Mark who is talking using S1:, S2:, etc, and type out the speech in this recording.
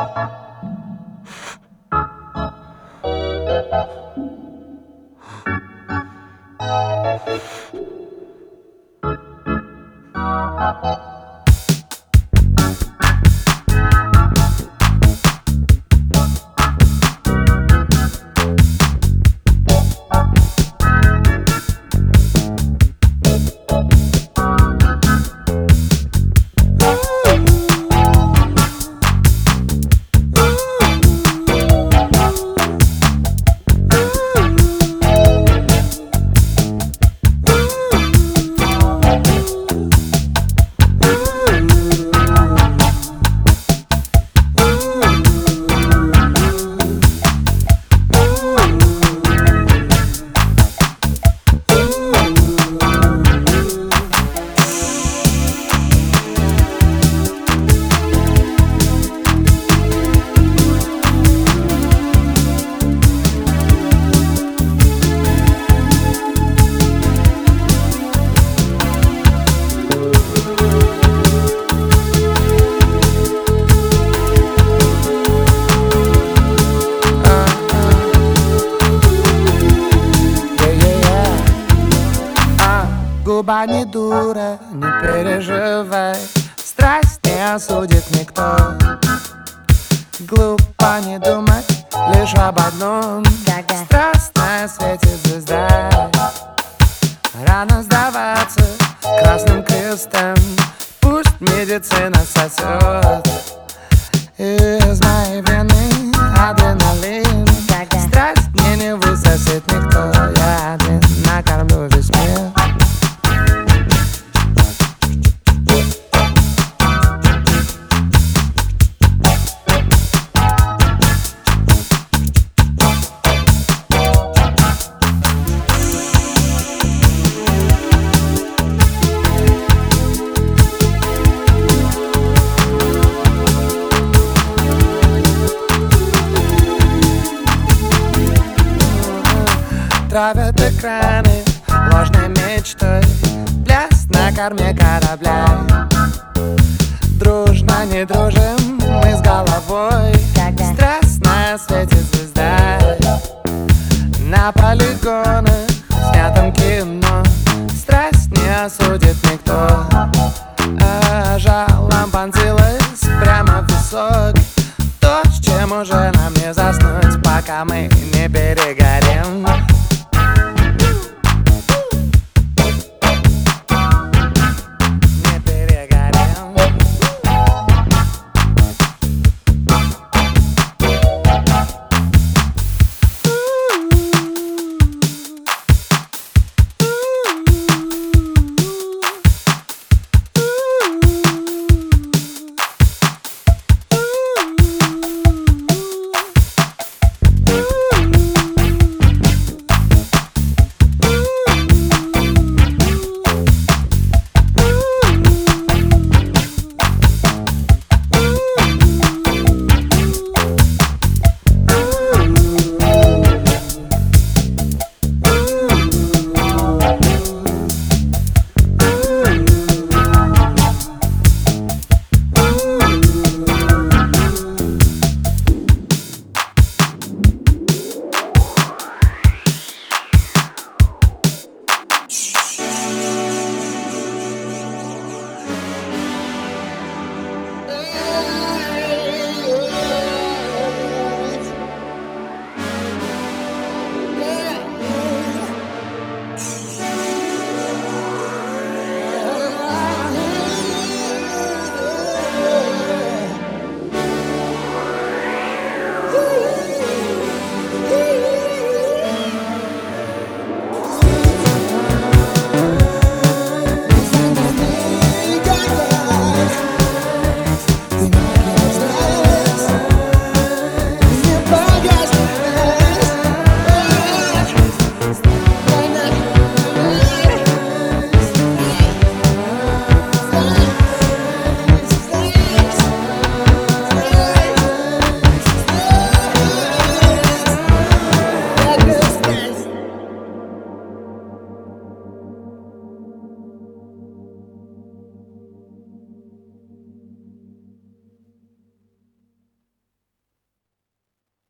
S1: Губа не дура, не переживай, страсть не осудит никто. Глупо не думать лишь об одном, страстная светит звезда. Рано сдаваться красным крестом, пусть медицина сосет из моей вены адреналин. Страсть мне не высосет никто, я один накормлю весь мир. Травят экраны ложной мечтой, пляс на корме корабля. Дружно не дружим мы с головой, страстная светит звезда. На полигонах, снятом кино, страсть не осудит никто. А жалом вонзилась прямо в висок, то, с чем уже нам не заснуть, пока мы не перегорим.